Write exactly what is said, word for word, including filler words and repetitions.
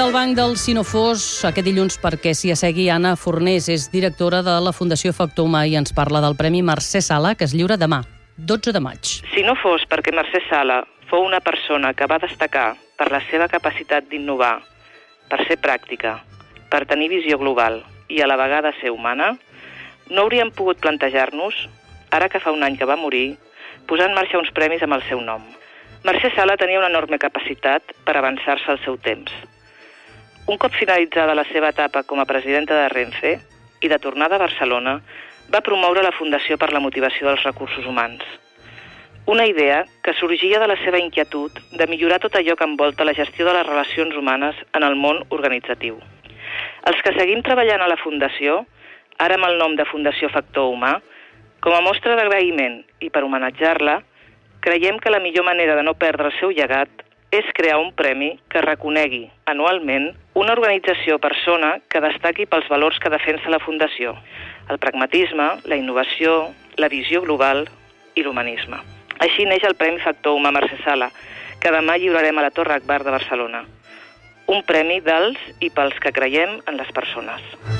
del Banc del Si no fos aquest dilluns perquè s'hi assegui Anna Fornés, és directora de la Fundació Factor Humà i ens parla del Premi Mercè Sala, que es lliura demà, dotze de maig. Si no fos perquè Mercè Sala fou una persona que va destacar per la seva capacitat d'innovar, per ser pràctica, per tenir visió global i a la vegada ser humana, no hauríem pogut plantejar-nos, ara que fa un any que va morir, posar en marxa uns premis amb el seu nom. Mercè Sala tenia una enorme capacitat per avançar-se al seu temps. Un cop finalitzada la seva etapa com a presidenta de Renfe i de tornada a Barcelona, va promoure la Fundació per la Motivació dels Recursos Humans. Una idea que sorgia de la seva inquietud de millorar tot allò que envolta la gestió de les relacions humanes en el món organitzatiu. Els que seguim treballant a la Fundació, ara amb el nom de Fundació Factor Humà, com a mostra d'agraïment i per homenatjar-la, creiem que la millor manera de no perdre el seu llegat és crear un premi que reconegui anualment una organització o persona que destaqui pels valors que defensa la Fundació, el pragmatisme, la innovació, la visió global i l'humanisme. Així neix el Premi Factor Humà Mercè Sala, que demà lliurarem a la Torre Agbar de Barcelona. Un premi dels i pels que creiem en les persones.